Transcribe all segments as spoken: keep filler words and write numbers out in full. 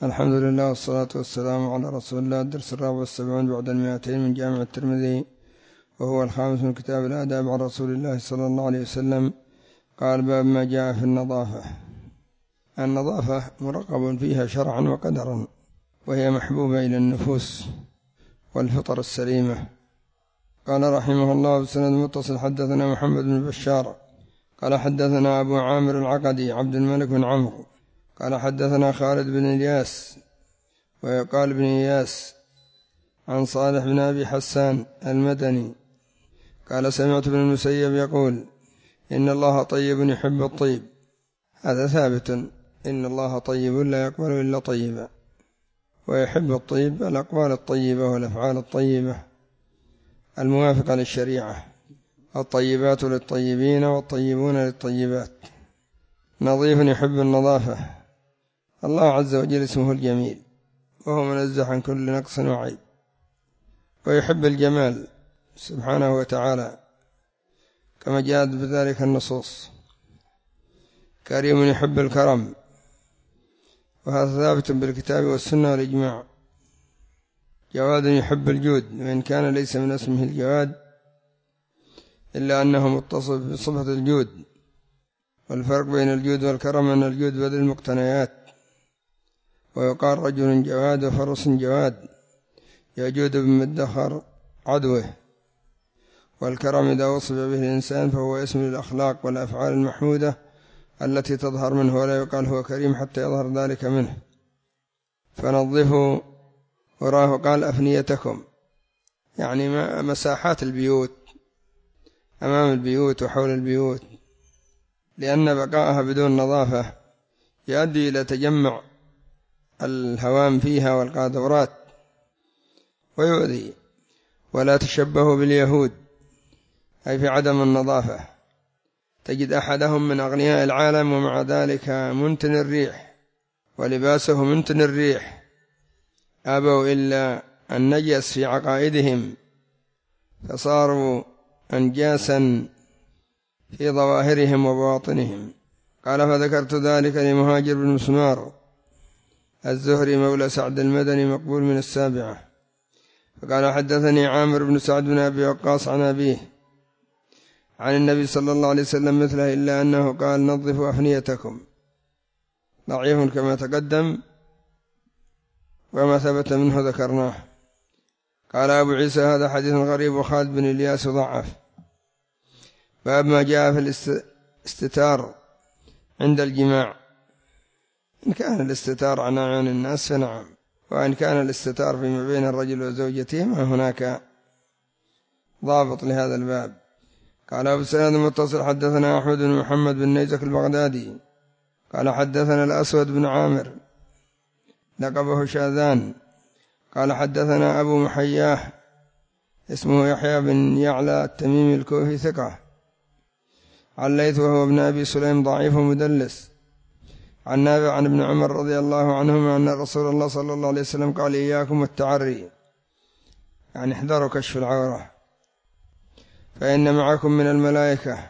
الحمد لله والصلاة والسلام على رسول الله. الدرس الرابع والسبعون بعد المئتين من جامع الترمذي، وهو الخامس من كتاب الآداب عن رسول الله صلى الله عليه وسلم. قال: باب ما جاء في النظافة. النظافة مرغب فيها شرعا وقدرا، وهي محبوبة إلى النفوس والفطر السليمة. قال رحمه الله بسند متصل: حدثنا محمد بن بشار قال حدثنا أبو عامر العقدي عبد الملك بن عمرو قال حدثنا خالد بن إلياس ويقال بن إياس عن صالح بن أبي حسان المدني قال: سمعت ابن المسيب يقول: إن الله طيب يحب الطيب. هذا ثابت، إن الله طيب لا يقبل إلا طيبا، ويحب الطيب الأقوال الطيبة والأفعال الطيبة الموافقة للشريعة. الطيبات للطيبين والطيبون للطيبات. نظيف يحب النظافة. الله عز وجل اسمه الجميل، وهو منزه عن كل نقص وعيب، ويحب الجمال سبحانه وتعالى كما جاءت بذلك النصوص. كريم يحب الكرم، وهذا ثابت بالكتاب والسنة والإجماع. جواد يحب الجود، وإن كان ليس من اسمه الجواد إلا أنه متصف بصفة الجود. والفرق بين الجود والكرم أن الجود بذل المقتنيات، ويقال رجل جواد وفرس جواد يجود بمدخر عدوه. والكرم إذا وصف به الإنسان فهو اسم للأخلاق والأفعال المحمودة التي تظهر منه، ولا يقال هو كريم حتى يظهر ذلك منه. فنظفوا وراه قال: أفنيتكم، يعني مساحات البيوت، أمام البيوت وحول البيوت، لأن بقاءها بدون نظافة يؤدي إلى تجمع الهوام فيها والقاذورات ويؤذي. ولا تشبهوا باليهود، أي في عدم النظافة. تجد أحدهم من أغنياء العالم ومع ذلك منتن الريح، ولباسه منتن الريح، أبوا إلا النجس في عقائدهم، فصاروا أنجاسا في ظواهرهم وبواطنهم. قال: فذكرت ذلك لمهاجر بن مسمار الزهري مولى سعد المدني مقبول من السابعة. فقال: حدثني عامر بن سعد بن أبي وقاص عن أبيه عن النبي صلى الله عليه وسلم مثله، إلا أنه قال: نظفوا أفنيتكم. ضعيف كما تقدم، وما ثبت منه ذكرناه. قال أبو عيسى: هذا حديث غريب، وخالد بن إلياس ضعف. باب ما جاء في الاستتار عند الجماع. إن كان الاستتار عن أعين الناس فنعم، وإن كان الاستتار فيما بين الرجل وزوجته ما هناك ضابط لهذا الباب. قال أبو سعيد المتصل: حدثنا أحمد بن محمد بن نيزك البغدادي قال حدثنا الأسود بن عامر لقبه شاذان قال حدثنا أبو محياه اسمه يحيى بن يعلى التميمي الكوفي ثقة، عن ليث وهو ابن أبي سليم ضعيف مدلس، عن نافع عن ابن عمر رضي الله عنهما أن رسول الله صلى الله عليه وسلم قال: إياكم والتعري، يعني احذروا كشف العورة، فإن معكم من الملائكة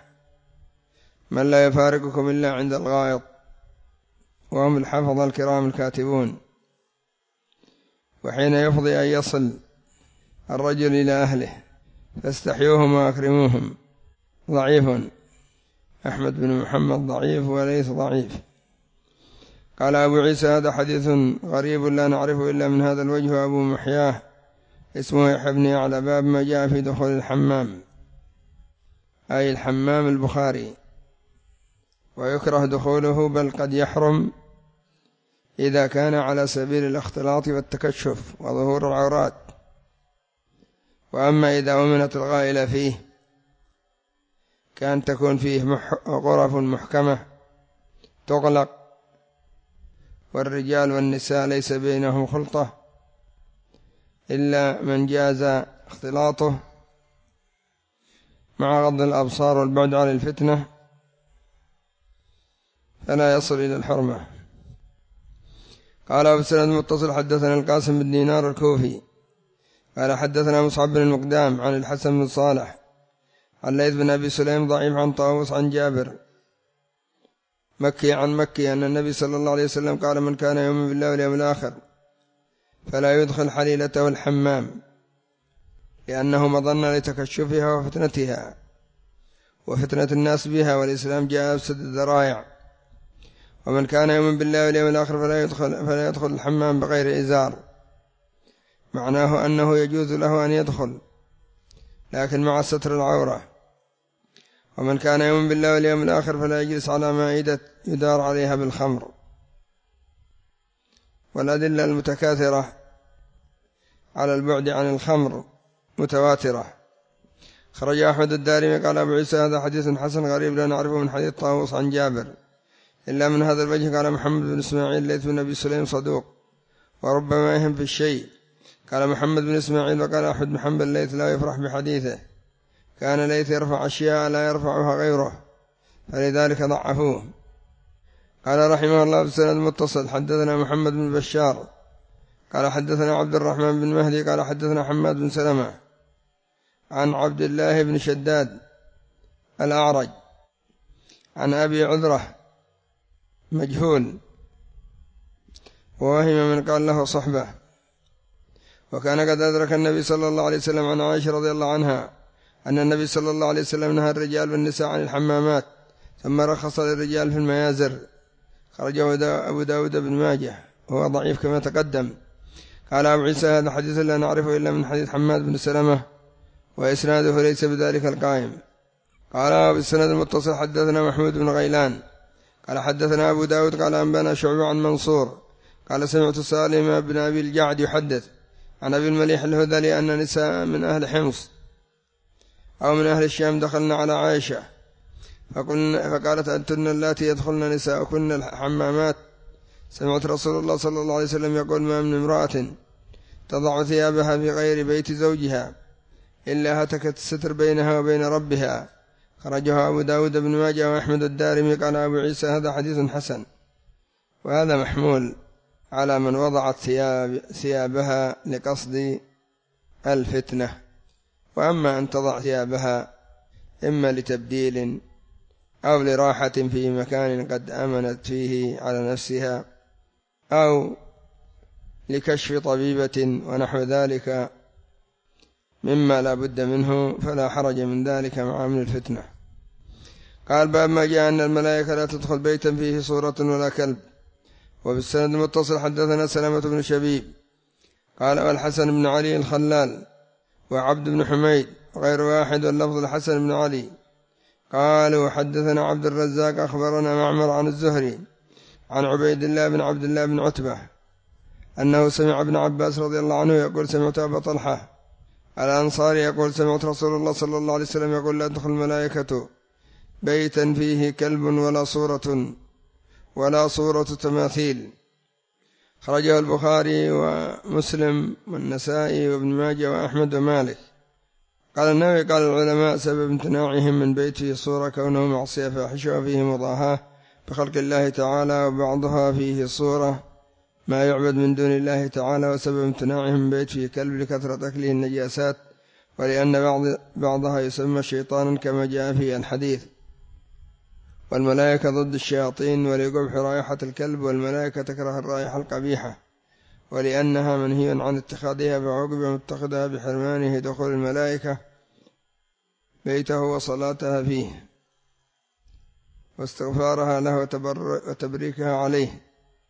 من لا يفارقكم إلا عند الغائط، وهم الحفظة الكرام الكاتبون. وحين يفضي أن يصل الرجل إلى أهله فاستحيوهم وأكرموهم. ضعيف. أحمد بن محمد ضعيف، وليث ضعيف. قال أبو عيسى: هذا حديث غريب لا نعرفه إلا من هذا الوجه. أبو محياه اسمه يحيى بن يعلى. باب ما جاء في دخول الحمام، أي الحمام البخاري، ويكره دخوله، بل قد يحرم إذا كان على سبيل الاختلاط والتكشف وظهور العورات. وأما إذا أمنت الغائلة فيه كان تكون فيه غرف محكمة تغلق، والرجال والنساء ليس بينهم خلطة إلا من جاز اختلاطه مع غض الأبصار والبعد عن الفتنة، فلا يصل إلى الحرمة. قال أبو سعيد المتصل: حدثنا القاسم بن دينار الكوفي قال حدثنا مصعب بن المقدام عن الحسن بن صالح عن ليث بن أبي سليم ضعيف عن طاووس عن جابر مكي عن مكي أن النبي صلى الله عليه وسلم قال: من كان يؤمن بالله واليوم الآخر فلا يدخل حليلته الحمام، لأنه مظنة لتكشفها وفتنتها وفتنة الناس بها، والإسلام جاء بسد الذرائع. ومن كان يؤمن بالله واليوم الآخر فلا يدخل, فلا يدخل الحمام بغير إزار، معناه أنه يجوز له أن يدخل لكن مع ستر العورة. ومن كان يؤمن بالله واليوم الآخر فلا يجلس على مائدة يدار عليها بالخمر. والأدلة المتكاثرة على البعد عن الخمر متواترة. خرج أحمد الدارمي قال: أبو عيسى هذا حديث حسن غريب لا نعرفه من حديث طاووس عن جابر إلا من هذا الوجه. قال محمد بن إسماعيل: ليث بن أبي سليم صدوق وربما يهم في الشيء. قال محمد بن إسماعيل: وقال أحمد بن حنبل: ليث لا يفرح بحديثه، كان ليث يرفع أشياء لا يرفعها غيره فلذلك ضعفوه. قال رحمه الله: بسند المتصل حدثنا محمد بن بشار قال حدثنا عبد الرحمن بن مهدي قال حدثنا حماد بن سلمة عن عبد الله بن شداد الأعرج عن أبي عذرة مجهول، ووهم من قال له صحبة. وكان قد أدرك النبي صلى الله عليه وسلم عن عائشة رضي الله عنها أن النبي صلى الله عليه وسلم نهى الرجال والنساء عن الحمامات، ثم رخص للرجال في الميازر. خرجه أبو داود بن ماجه وهو ضعيف كما تقدم. قال أبو عيسى هذا حديث لا نعرفه إلا من حديث حماد بن سلمة وإسناده ليس بذلك القائم. قال بالسند المتصل حدثنا محمود بن غيلان قال حدثنا أبو داود قال أنبانا شعبة عن منصور قال سمعت سالم بن أبي الجعد يحدث عن أبي المليح الهذلي أن نساء من أهل حمص أو من أهل الشام دخلنا على عائشة فقلنا فقالت: أنتن اللاتي يدخلن نساءكن الحمامات؟ سمعت رسول الله صلى الله عليه وسلم يقول: ما من امرأة تضع ثيابها في غير بيت زوجها إلا هتكت الستر بينها وبين ربها. خرجها أبو داود بن ماجه وأحمد الدارمي. قال أبو عيسى هذا حديث حسن. وهذا محمول على من وضعت ثياب ثيابها لقصد الفتنة. وأما أن تضع ثيابها إما لتبديل أو لراحة في مكان قد أمنت فيه على نفسها أو لكشف طبيبة ونحو ذلك مما لا بد منه فلا حرج من ذلك مع أمن الفتنة. قال: باب ما جاء أن الملائكة لا تدخل بيتا فيه صورة ولا كلب. وبالسند المتصل حدثنا سلامة بن شبيب قال: والحسن بن علي الخلال وعبد بن حميد غير واحد واللفظ الحسن بن علي قالوا حدثنا عبد الرزاق أخبرنا معمر عن الزهري عن عبيد الله بن عبد الله بن عتبة أنه سمع ابن عباس رضي الله عنه يقول: سمعت أبا طلحة الأنصاري يقول: سمعت رسول الله صلى الله عليه وسلم يقول: لا تدخل الملائكة بيتا فيه كلب ولا صورة ولا صورة تماثيل. خرجه البخاري ومسلم والنسائي وابن ماجه وأحمد ومالك. قال النووي: قال العلماء سبب امتناعهم من بيت فيه صورة كونه معصية فاحشة وفيه مضاهاة بخلق الله تعالى، وبعضها فيه صورة ما يعبد من دون الله تعالى. وسبب امتناعهم من بيت فيه كلب لكثرة أكله النجاسات، ولأن بعض بعضها يسمى شيطانا كما جاء في الحديث. والملائكة ضد الشياطين ولقبح رائحة الكلب، والملائكة تكره الرائحة القبيحة ولأنها منهي عن اتخاذها، فعوقب متخذها بحرمانه دخول الملائكة بيته وصلاتها فيه واستغفارها له وتبريكها عليه.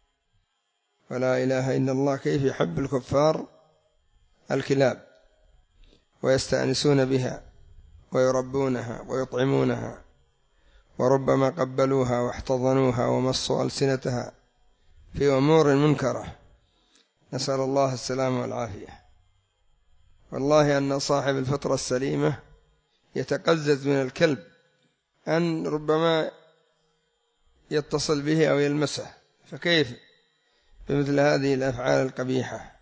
ولا إله إلا الله كيف يحب الكفار الكلاب ويستأنسون بها ويربونها ويطعمونها، وربما قبلوها واحتضنوها ومصوا ألسنتها في أمور منكرة، نسأل الله السلامة والعافية. والله أن صاحب الفطرة السليمة يتقزز من الكلب أن ربما يتصل به أو يلمسه، فكيف بمثل هذه الأفعال القبيحة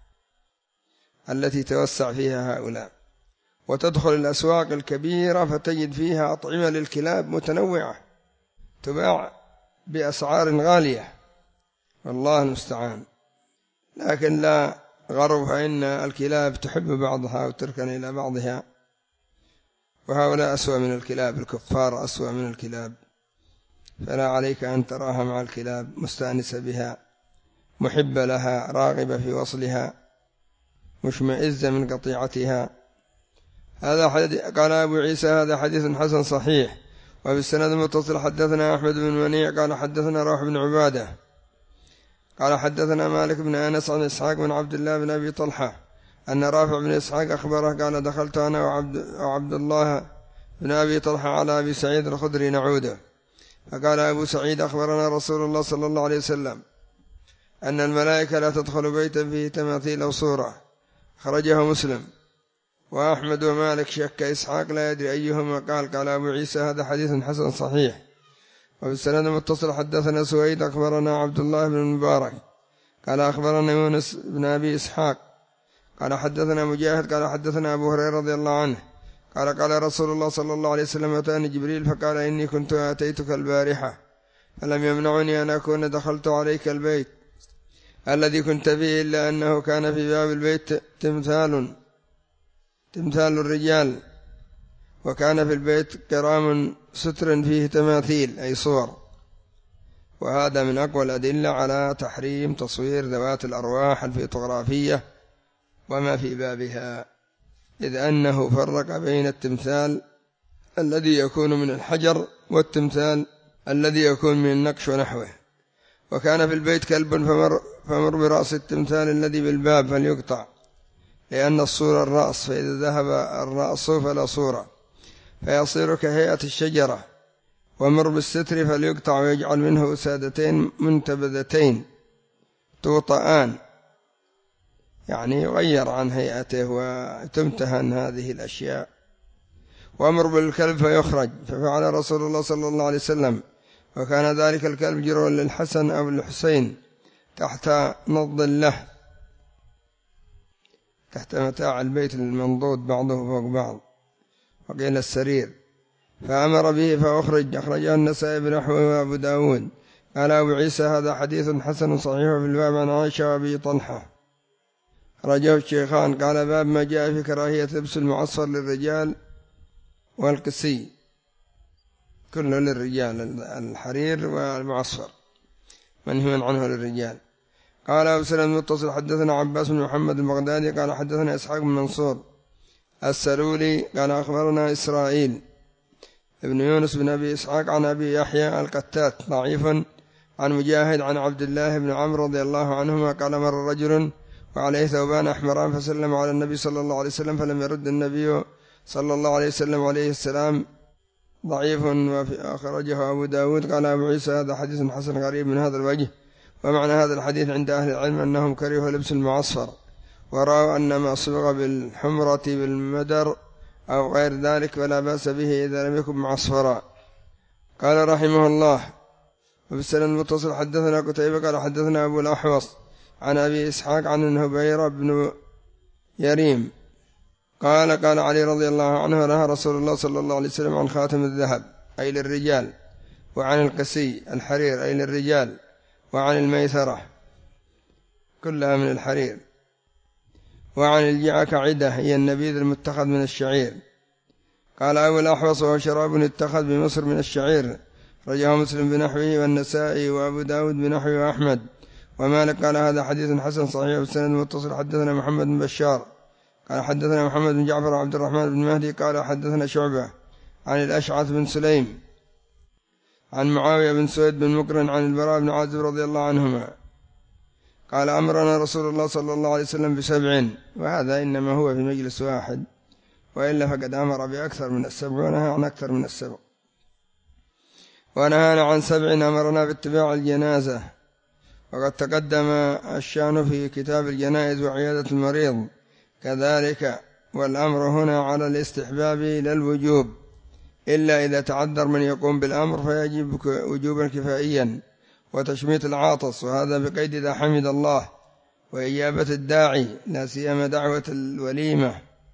التي توسع فيها هؤلاء. وتدخل الأسواق الكبيرة فتجد فيها أطعمة للكلاب متنوعة تباع بأسعار غالية، والله المستعان. لكن لا غرو، فإن الكلاب تحب بعضها وتركن إلى بعضها، وهؤلاء أسوأ من الكلاب، الكفار أسوأ من الكلاب. فلا عليك أن تراها مع الكلاب مستأنسة بها، محبة لها، راغبة في وصلها، مشمئزة من قطيعتها. هذا حديث. قال أبو عيسى هذا حديث حسن صحيح. وفي السند المتصل حدثنا أحمد بن منيع قال حدثنا روح بن عبادة قال حدثنا مالك بن أنس عن إسحاق بن عبد الله بن أبي طلحة أن رافع بن إسحاق أخبره قال دخلت أنا وعبد, وعبد الله بن أبي طلحة على أبي سعيد الخدري نعوده، فقال أبو سعيد أخبرنا رسول الله صلى الله عليه وسلم أن الملائكة لا تدخل بيتا فيه تماثيل أو صورة، خرجه مسلم. وأحمد ومالك شك إسحاق لا يدري أيهما قال. قال أبو عيسى هذا حديث حسن صحيح. وفي السند المتصل حدثنا سويد أخبرنا عبد الله بن المبارك قال أخبرنا يونس بن أبي إسحاق قال حدثنا مجاهد قال حدثنا أبو هريرة رضي الله عنه قال قال رسول الله صلى الله عليه وسلم أتاني جبريل فقال إني كنت آتيتك البارحة فلم يمنعني أن أكون دخلت عليك البيت الذي كنت فيه إلا أنه كان في باب البيت تمثال تمثال الرجال، وكان في البيت كرام ستر فيه تماثيل أي صور. وهذا من أقوى الأدلة على تحريم تصوير ذوات الأرواح الفيتوغرافية وما في بابها، إذ أنه فرق بين التمثال الذي يكون من الحجر والتمثال الذي يكون من النقش ونحوه. وكان في البيت كلب فمر, فمر برأس التمثال الذي بالباب فليقطع، لأن الصورة الرأس، فإذا ذهب الرأس فلا صورة فيصير كهيئة الشجرة. ومر بالستر فليقطع ويجعل منه أسادتين منتبذتين توطآن، يعني يغير عن هيئته وتمتهن هذه الأشياء. وأمر بالكلب فيخرج، ففعل رسول الله صلى الله عليه وسلم، وكان ذلك الكلب جروا للحسن أو الحسين تحت نض له، تحت متاع البيت المنضود بعضه فوق بعض، وقيل السرير، فأمر به فأخرج. أخرجه النسائي بنحوه وأبو داود. قال أبو عيسى هذا حديث حسن صحيح في الباب عن عائشة وأبي طلحة، رجاه الشيخان. قال باب ما جاء في كراهية لبس المعصفر للرجال والقسي، كله للرجال، الحرير والمعصفر منهي عنه للرجال. قال أبو سلمة المتصل حدثنا عباس بن محمد البغدادي قال حدثنا إسحاق بن منصور السلولي قال أخبرنا إسرائيل ابن يونس بن أبي إسحاق عن أبي يحيى القتات ضعيف عن مجاهد عن عبد الله بن عمرو رضي الله عنهما قال مر رجل وعليه ثوبان أحمران فسلم على النبي صلى الله عليه وسلم فلم يرد النبي صلى الله عليه وسلم عليه السلام، ضعيف وأخرجه أبو داود. قال أبو عيسى هذا حديث حسن غريب من هذا الوجه. ومعنى هذا الحديث عند أهل العلم أنهم كرهوا لبس المعصفر، ورأوا أن ما صبغ بالحمرة بالمدر أو غير ذلك ولا بأس به إذا لم يكن معصفرا. قال رحمه الله وفي السنة المتصل حدثنا قتيبة قال حدثنا أبو الأحوص عن أبي إسحاق عن الهبير بن يريم قال قال علي رضي الله عنه نهى رسول الله صلى الله عليه وسلم عن خاتم الذهب أي للرجال، وعن القسي الحرير أي للرجال، وعن الميثرة كلها من الحرير، وعن الجعك عدة هي النبيذ المتخذ من الشعير. قال أبو الأحوص وهو شراب اتخذ بمصر من الشعير، رجاه مسلم بنحوه والنسائي وأبو داود بنحوه وأحمد ومالك. قال هذا حديث حسن صحيح. والسند المتصل حدثنا محمد بن بشار قال حدثنا محمد بن جعفر عبد الرحمن بن مهدي قال حدثنا شعبة عن الأشعث بن سليم عن معاوية بن سويد بن مقرن عن البراء بن عازب رضي الله عنهما قال أمرنا رسول الله صلى الله عليه وسلم بسبع، وهذا إنما هو في مجلس واحد، وإلا فقد أمر بأكثر من السبع ونهى عن أكثر من السبع. ونهانا عن سبع أمرنا باتباع الجنازة، وقد تقدم الشأن في كتاب الجنائز وعيادة المريض كذلك. والأمر هنا على الاستحباب لا الوجوب، إلا إذا تعذر من يقوم بالأمر فيجب وجوبا كفائيا وتشميت العاطس، وهذا بقيد إذا حمد الله وإجابة الداعي لا سيما دعوة الوليمة،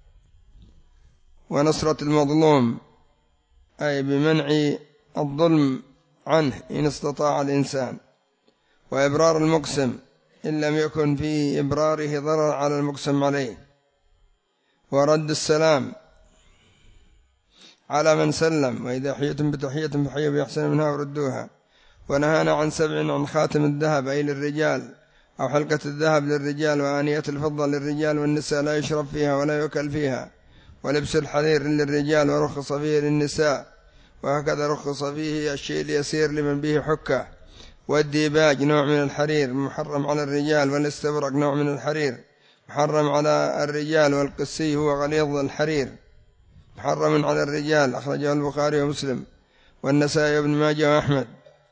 ونصرة المظلوم أي بمنع الظلم عنه إن استطاع الإنسان، وإبرار المقسم إن لم يكن في إبراره ضرر على المقسم عليه، ورد السلام على من سلم، وإذا حييتم بتحية فحيوا بأحسن منها وردوها. ونهانا عن سبع: عن خاتم الذهب أي للرجال، أو حلقة الذهب للرجال، وآنية الفضة للرجال والنساء لا يشرب فيها ولا يؤكل فيها، ولبس الحرير للرجال ورخص فيه للنساء، وهكذا رخص فيه الشيء اليسير لمن به حكة. والديباج نوع من الحرير محرم على الرجال، والاستبرق نوع من الحرير محرم على الرجال، والقسي هو غليظ الحرير محرم على الرجال، أخرجه البخاري ومسلم والنسائي وابن ماجه وأحمد.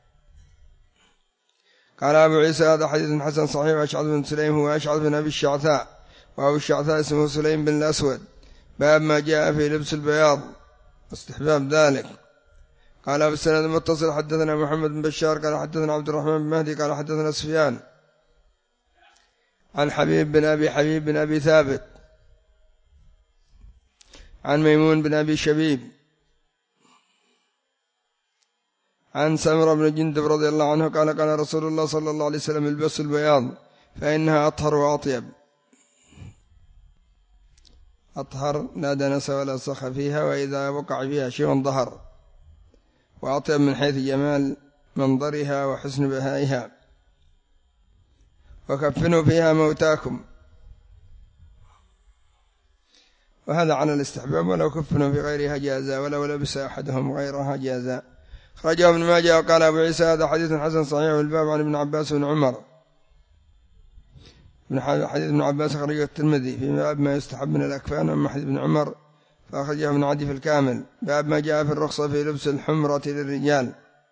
قال أبو عيسى: هذا حديث حسن صحيح. أشعث بن سليم هو أشعث بن أبي الشعثاء، وأبو الشعثاء اسمه سليم بن الأسود. باب ما جاء في لبس البياض واستحباب ذلك. قال أبو السند المتصل: حدثنا محمد بن بشار قال حدثنا عبد الرحمن بن مهدي قال حدثنا سفيان عن حبيب بن أبي حبيب بن أبي ثابت عن ميمون بن أبي شبيب عن سمرة بن جندب رضي الله عنه قال: قال رسول الله صلى الله عليه وسلم: البسوا البياض فإنها أطهر وأطيب. أطهر لا دنس ولا صخ فيها، وإذا وقع فيها شيء ظهر، وأطيب من حيث جمال منظرها وحسن بهائها. وكفنوا فيها موتاكم. وهذا على الاستحباب، ولو كفنوا في غيرها جازا، ولو لبس أحدهم غيرها جازا. خرجه ابن ماجه. وقال أبو عيسى: هذا حديث حسن صحيح. والباب عن ابن عباس بن عمر. حديث ابن عباس خرجه الترمذي في باب ما يستحب من الأكفان. أما حديث ابن عمر فأخرجه ابن عدي في الكامل. باب ما جاء في الرخصة في لبس الحمرة للرجال.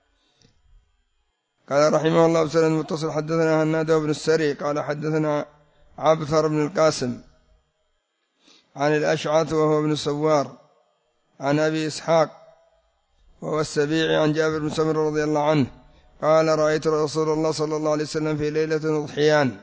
قال رحمه الله بسند متصل: حدثنا هناد بن السري قال حدثنا عبثر بن القاسم عن الأشعث وهو ابن سوار عن أبي إسحاق وهو السبيعي عن جابر بن سمرة رضي الله عنه قال: رأيت رسول الله صلى الله عليه وسلم في ليلة أضحيان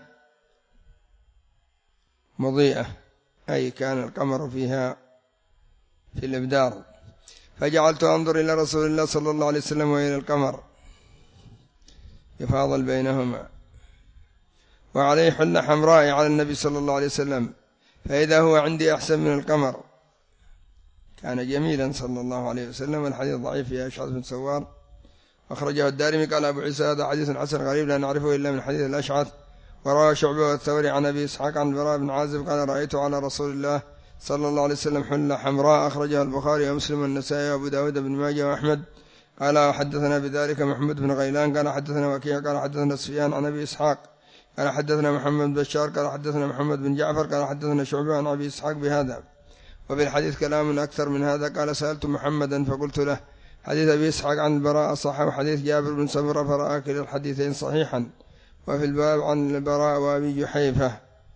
مضيئة، أي كان القمر فيها في الإبدار، فجعلت أنظر إلى رسول الله صلى الله عليه وسلم وإلى القمر يفاضل بينهما، وعليه حلة حمراء على النبي صلى الله عليه وسلم، فإذا هو عندي أحسن من القمر. كان جميلا صلى الله عليه وسلم. والحديث ضعيف في أشعث بن سوار، أخرجه الدارمي. قال أبو عيسى: هذا حديث حسن غريب لا نعرفه إلا من حديث الأشعث. وروى شعبة والثوري عن أبي إسحاق عن البراء بن عازب قال: رأيت على رسول الله صلى الله عليه وسلم حلة حمراء. أخرجها البخاري ومسلم والنسائي وأبو داود بن ماجه وأحمد. قال: حدثنا بذلك محمد بن غيلان قال حدثنا وكيع قال حدثنا سفيان عن أبي إسحاق قال حدثنا محمد بن بشار قال حدثنا محمد بن جعفر قال حدثنا شعبة عن أبي إسحاق بهذا، وفي الحديث كلام أكثر من هذا. قال: سألت محمدا فقلت له: حديث أبي إسحاق عن البراء صح، وحديث جابر بن سمرة، فرأى كلا الحديثين صحيحا. وفي الباب عن البراء وأبي جحيفة.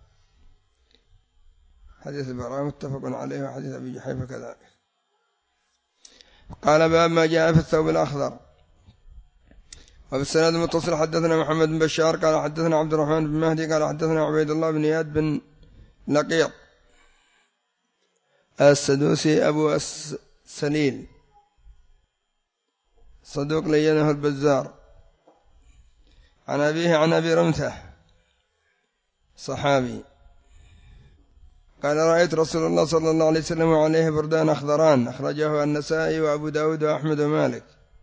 حديث البراء متفق عليه، وحديث أبي جحيفة كذلك. قال: باب ما جاء في الثوب الأخضر. وفي السند المتصل: حدثنا محمد بن بشار قال حدثنا عبد الرحمن بن مهدي قال حدثنا عبيد الله بن اياد بن لقيط السدوسي أبو السليل صدوق لينه البزار عن أبيه عن أبي رمثة صحابي قال: رأيت رسول الله صلى الله عليه وسلم وعليه بردان أخضران. أخرجه النسائي وأبو داود وأحمد ومالك.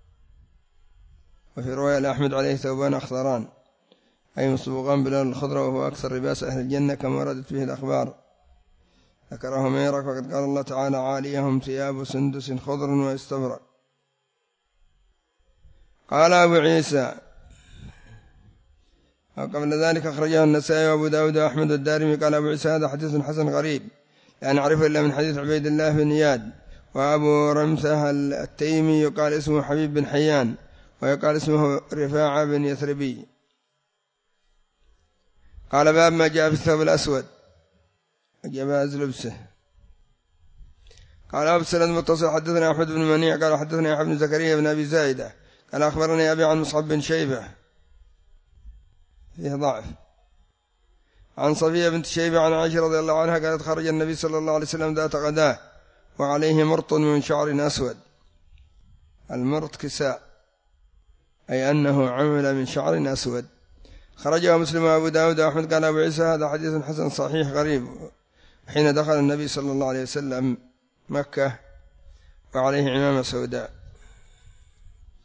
وفي رواية لأحمد: عليه ثوبان أخضران، أي مصبوغان بلون الخضرة، وهو أكثر لباس أهل الجنة كما وردت فيه الأخبار. ذكره ميرك. وقد قال الله تعالى: عاليهم ثياب سندس خضر واستبرق. قال أبو عيسى: وقبل ذلك أخرجه النسائي وأبو داود وأحمد والدارمي. قال أبو عيسى: هذا حديث حسن غريب لا نعرفه إلا من حديث عبيد الله بن اياد. وأبو رمثة التيمي يقال اسمه حبيب بن حيان، ويقال اسمه رفاعة بن يثربي. قال: باب ما جاء في الثوب الأسود جواز لبسه. قال أبو سلمة المتصل: حدثنا أحمد بن منيع قال حدثنا يحيى بن زكريا بن أبي زايدة قال أخبرني أبي عن مصعب بن شيبة فيه ضعف عن صفية بنت شيبة عن عائشة رضي الله عنها قالت: خرج النبي صلى الله عليه وسلم ذات غداه وعليه مرط من شعر أسود. المرط كساء، أي أنه عمل من شعر أسود. خرجه مسلم وأبو داود وأحمد. قال أبو عيسى: هذا حديث حسن صحيح غريب. حين دخل النبي صلى الله عليه وسلم مكة وعليه عمامة سوداء،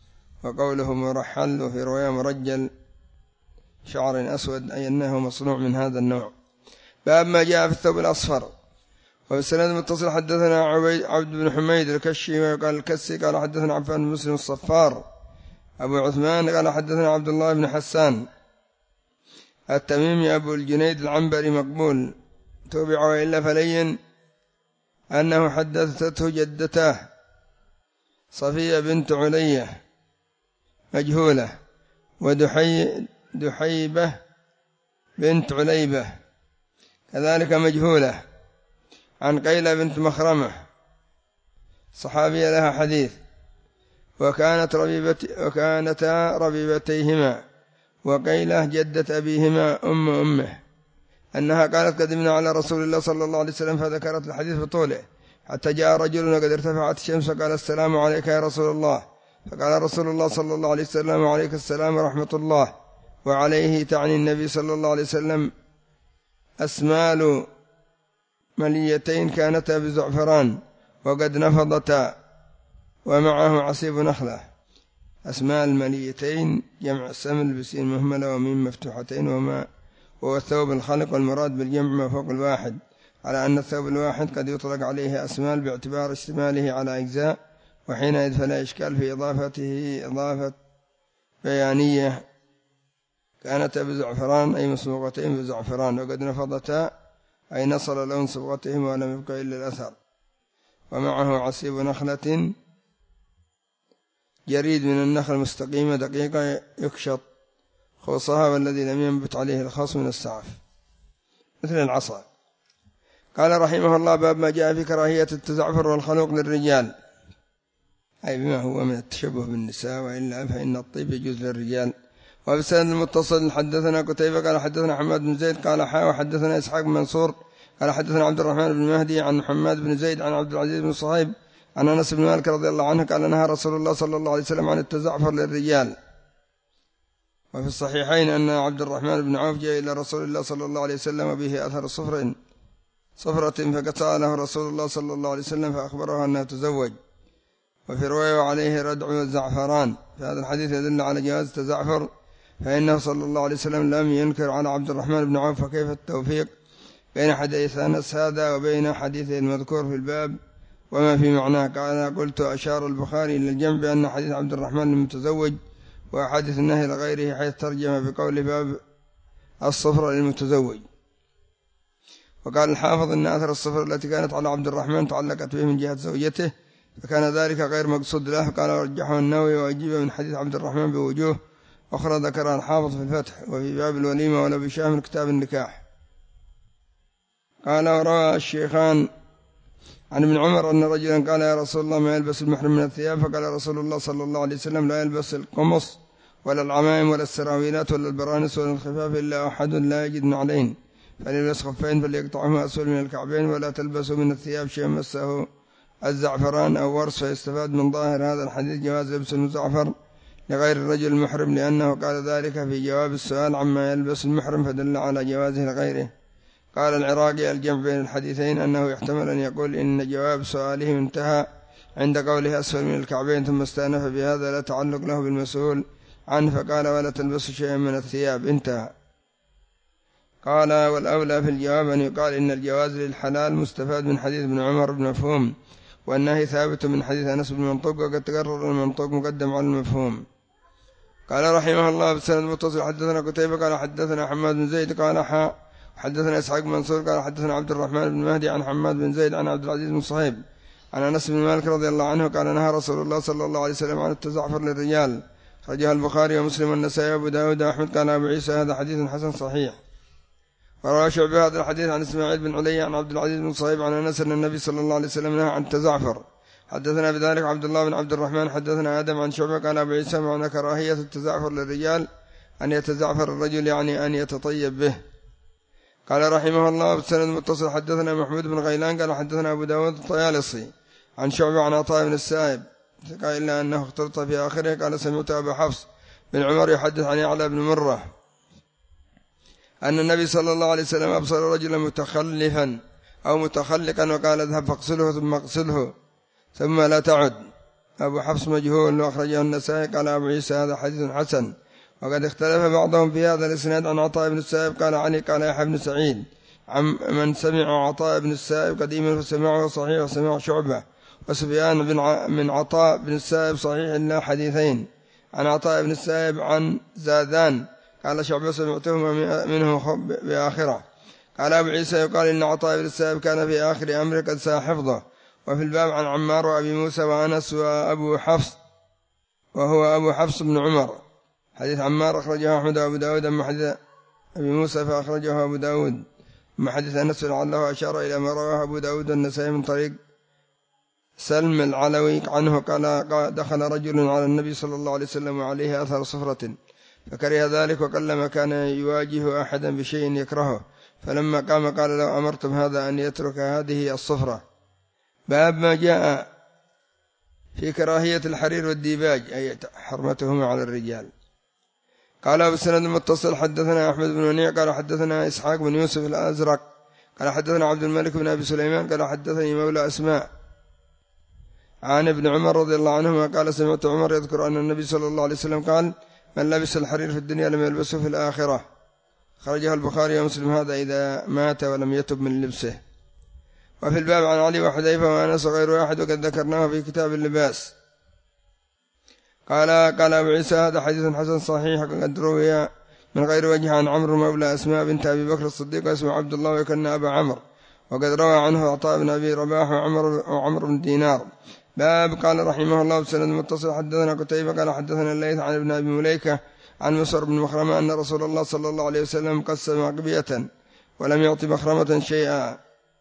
وقوله مرحل وفي رواية مرجل شعر أسود أي أنه مصنوع من هذا النوع. باب ما جاء في الثوب الأصفر. وفي السند المتصل حدثنا عبد بن حميد الكشي وقال الكسي قال حدثنا عفان بن مسلم الصفار أبو عثمان قال حدثنا عبد الله بن حسان التميمي أبو الجنيد العنبري مقبول توبع وإلا فلين أنه حدثته جدتاه صفية بنت علية مجهولة ودحي دحيبة بنت عليبة كذلك مجهولة عن قيلة بنت مخرمة صحابية لها حديث وكانت ربيبت وكانتا ربيبتيهما وقيلة جدة أبيهما أم أمه أنها قالت قدمنا على رسول الله صلى الله عليه وسلم فذكرت الحديث بطوله حتى جاء رجل وقد ارتفعت الشمس قال السلام عليك يا رسول الله فقال رسول الله صلى الله عليه وسلم وعليك السلام ورحمة الله وعليه تعني النبي صلى الله عليه وسلم أسمال مليتين كانتا بزعفران وقد نفضتا ومعه عصيب نخلة. أسمال مليتين جمع سمل بسين مهملة وميم مفتوحتين وما هو الثوب الخلق والمراد بالجمع ما فوق الواحد على أن الثوب الواحد قد يطلق عليه أسمال باعتبار اشتماله على أجزاء وحينئذ فلا إشكال في إضافته إضافة بيانية كانتا بزعفران أي مصبوغتين بزعفران وقد نفضتا أي نصل لون صبغتهم ولم يبقى إلا الأثر ومعه عصيب نخلة جريد من النخل مستقيمة دقيقة يكشط خوصها والذي لم ينبت عليه الخاص من السعف مثل العصا. قال رحمه الله باب ما جاء في كراهية التزعفر والخلوق للرجال أي بما هو من التشبه بالنساء وإلا فإن الطيب يجوز للرجال. وبسند المتصل حدثنا قتيبة قال حدثنا حماد بن زيد قال حا وحدثنا إسحاق بن منصور قال حدثنا عبد الرحمن بن مهدي عن محمد بن زيد عن عبد العزيز بن صهيب عن أنس بن مالك رضي الله عنه قال نهى رسول الله صلى الله عليه وسلم عن التزعفر للرجال. وفي الصحيحين أن عبد الرحمن بن عوف جاء إلى رسول الله صلى الله عليه وسلم به أثر صفر صفرة فقد سأله رسول الله صلى الله عليه وسلم فأخبره أنه تزوج. وفي رواية عليه ردع الزعفران. في هذا الحديث يدل على جواز التزعفر فإنه صلى الله عليه وسلم لم ينكر على عبد الرحمن بن عوف فكيف التوفيق بين حديث أنس هذا وبين حديثه المذكور في الباب وما في معناه. قال قلت أشار البخاري إلى الجمع بأن حديث عبد الرحمن المتزوج وحديث النهي لغيره حيث ترجم بقول باب الصفر للمتزوج. وقال الحافظ أن أثر الصفر التي كانت على عبد الرحمن تعلقت به من جهة زوجته فكان ذلك غير مقصود له. قال ورجحه النووي وأجيب من حديث عبد الرحمن بوجوه أخرى ذكرها الحافظ في الفتح وفي باب الوليمة ولا بشاه من كتاب النكاح. قال وروى الشيخان عن ابن عمر أن رجلا قال يا رسول الله ما يلبس المحرم من الثياب فقال رسول الله صلى الله عليه وسلم لا يلبس القمص ولا العمائم ولا السراويلات ولا البرانس ولا الخفاف إلا أحد لا يجد نعلين فليلبس خفين فليقطعهما أسفل من الكعبين ولا تلبسوا من الثياب شيئا مسه الزعفران أو ورس. فيستفاد من ظاهر هذا الحديث جواز لبس المزعفر لغير الرجل المحرم لأنه قال ذلك في جواب السؤال عما يلبس المحرم فدل على جوازه لغيره. قال العراقي الجمع بين الحديثين أنه يحتمل أن يقول إن جواب سؤاله انتهى عند قوله أسفل من الكعبين ثم استأنف بهذا لا تعلق له بالمسؤول عنه فقال ولا تلبس شيئا من الثياب انتهى. قال والأولى في الجواب أن يقال إن الجواز للحلال مستفاد من حديث ابن عمر بمفهوم والنهي ثابت من حديث أنس بن منطوق وقد تقرر المنطوق مقدم على المفهوم. قال رحمه الله بسند المتصل حدثنا قتيبة قال حدثنا حماد بن زيد قال حا حدثنا إسحاق بن منصور قال حدثنا عبد الرحمن بن مهدي عن حماد بن زيد عن عبد العزيز بن صهيب عن أنس بن مالك رضي الله عنه قال نهى رسول الله صلى الله عليه وسلم عن التزعفر للرجال. خرجها البخاري ومسلم والنسائي وأبو داود وأحمد. قال أبو عيسى هذا حديث حسن صحيح. وروى شعبة هذا الحديث عن إسماعيل بن علي عن عبد العزيز بن صهيب عن أنس أن النبي صلى الله عليه وسلم نهى عن التزعفر. حدثنا بذلك عبد الله بن عبد الرحمن حدثنا آدم عن شعبة قال أبو عيسى معنى كراهية التزعفر للرجال أن يتزعفر الرجل يعني أن يتطيب به. قال رحمه الله بالسند المتصل حدثنا محمود بن غيلان قال حدثنا أبو داود الطيالسي عن شعبة عن عطاء بن السائب قال إلا أنه اختلط في آخره. قال سمعت أبا حفص بن عمر يحدث عن يعلى بن مرة أن النبي صلى الله عليه وسلم أبصر رجلا متخلفا أو متخلقا وقال اذهب فاغسله ثم اغسله ثم لا تعد أبو حفص مجهول وأخرجه النسائي. قال أبو عيسى هذا حديث حسن. وقد اختلف بعضهم في هذا الإسناد عن عطاء بن السائب قال علي قال يحيى بن سعيد عن من سمع عطاء بن السائب قديما فسمعه صحيح وسمع شعبة. وسفيان من عطاء بن السائب صحيح إلا حديثين عن عطاء بن السائب عن زادان قال شعبة سمعتهما منه بآخرة. قال أبو عيسى يقال إن عطاء بن السائب كان في آخر أمره قد ساء حفظه. وفي الباب عن عمار وأبي موسى وأنس وأبو حفص وهو أبو حفص بن عمر. حديث عمار أخرجه أحمد وأبو داود. أما حديث أبي موسى فأخرجه أبو داود. أما حديث أنس لعله أشار إلى ما رواه أبو داود والنسائي من طريق سلم العلوي عنه قال دخل رجل على النبي صلى الله عليه وسلم وعليه أثر صفرة فكره ذلك وقلما كان يواجه أحدا بشيء يكرهه فلما قام قال لو أمرتم هذا أن يترك هذه الصفرة. باب ما جاء في كراهية الحرير والديباج أي حرمتهما على الرجال. قال أبو السند المتصل حدثنا أحمد بن منيع قال حدثنا إسحاق بن يوسف الأزرق قال حدثنا عبد الملك بن أبي سليمان قال حدثني مولى أسماء عن ابن عمر رضي الله عنهما قال سمعت عمر يذكر أن النبي صلى الله عليه وسلم قال من لبس الحرير في الدنيا لم يلبسه في الآخرة. خرجه البخاري ومسلم هذا إذا مات ولم يتب من لبسه. وفي الباب عن علي وحذيفة وأنس غير واحد وقد ذكرناه في كتاب اللباس. قال قال أبو عيسى هذا حديث حسن صحيح قد روي من غير وجه عن عمرو مولى أسماء بنت أبي بكر الصديق اسمه عبد الله ويكن أبا عمرو وقد روى عنه عطاء بن أبي رباح وعمر وعمر بن دينار. باب قال رحمه الله بسند المتصل حدثنا قتيبة قال حدثنا الليث عن ابن أبي مليكة عن مسعر بن مخرمة أن رسول الله صلى الله عليه وسلم قسم أقبية ولم يعط مخرمة شيئا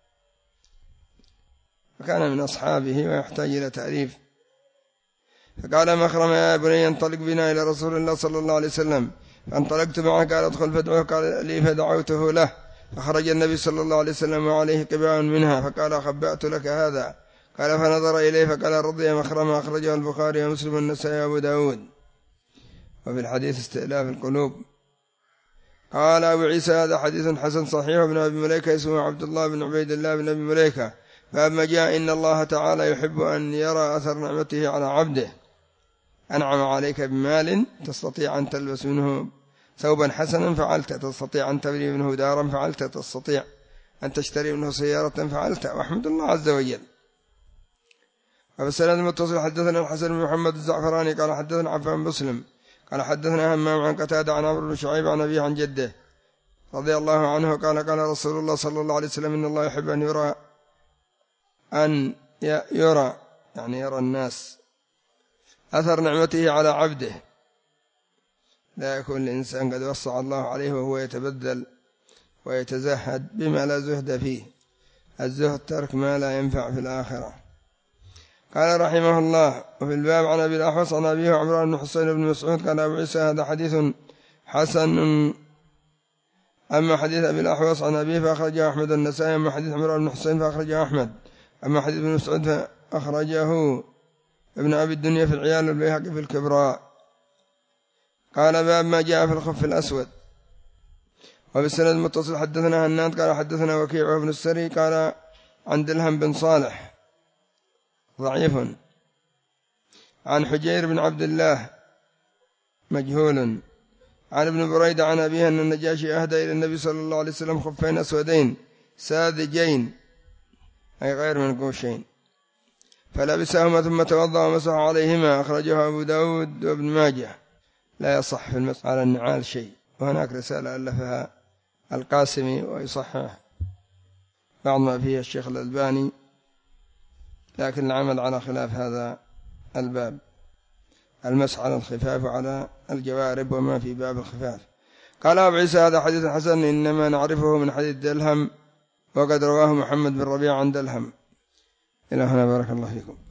وكان من أصحابه ويحتاج إلى تعريف. فقال مخرمة يا بني انطلق بنا إلى رسول الله صلى الله عليه وسلم فانطلقت معه قال ادخل فادعوه قال لي فدعوته له فخرج النبي صلى الله عليه وسلم وعليه قباء منها فقال خبأت لك هذا قال فنظر إليه فقال رضي مخرمة. أخرجه البخاري ومسلم والنسائي وأبو داود. وفي الحديث استئلاف القلوب. قال أبو عيسى هذا حديث حسن صحيح. ابن أبي مليكة اسمه عبد الله بن عبيد الله بن أبي مليكة. فأما جاء إن الله تعالى يحب أن يرى أثر نعمته على عبده أنعم عليك بمال تستطيع أن تلبس منه ثوبا حسنا فعلت تستطيع أن تبني منه دارا فعلت تستطيع أن تشتري منه سيارة فعلت واحمد الله عز وجل. فبالسند المتصل حدثنا الحسن بن محمد الزعفراني قال حدثنا عفان مسلم قال حدثنا همام عن قتادة عن عمرو بن شعيب عن أبيه عن جده رضي الله عنه قال قال رسول الله صلى الله عليه وسلم إن الله يحب أن يرى أن يرى يعني يرى الناس أثر نعمته على عبده لا يكون الإنسان قد وسع الله عليه وهو يتبذل ويتزهد بما لا زهد فيه. الزهد ترك ما لا ينفع في الآخرة. قال رحمه الله وفي الباب عن أبي الأحوص عن أبيه عمران بن حسين بن مسعود قال أبو عيسى هذا حديث حسن. أما حديث أبي الأحوص عن أبيه فأخرجه أحمد النسائي. أما حديث عمران بن حسين فأخرجه أحمد. أما حديث ابن مسعود فأخرجه ابن أبي الدنيا في العيال والبيهقي في الكبرى. قال باب ما جاء في الخف الأسود. وبالسند المتصل حدثنا هناد قال حدثنا وكيع وابن السري قال عن دلهم بن صالح ضعيف عن حجير بن عبد الله مجهول عن ابن بريدة عن أبيه أن النجاشي أهدى إلى النبي صلى الله عليه وسلم خفين أسودين ساذجين أي غير منقوشين فلبسهما ثم توضأ ومسح عليهما. أخرجه أبو داود وابن ماجه. لا يصح في المسح على النعال شيء. وهناك رسالة ألفها القاسمي ويصحح بعض ما فيه الشيخ الألباني لكن العمل على خلاف هذا الباب المسح على الخفاف وعلى الجوارب وما في باب الخفاف. قال أبو عيسى هذا حديث حسن إنما نعرفه من حديث دلهم وقد رواه محمد بن ربيع عن دلهم. إلى هنا بارك الله فيكم.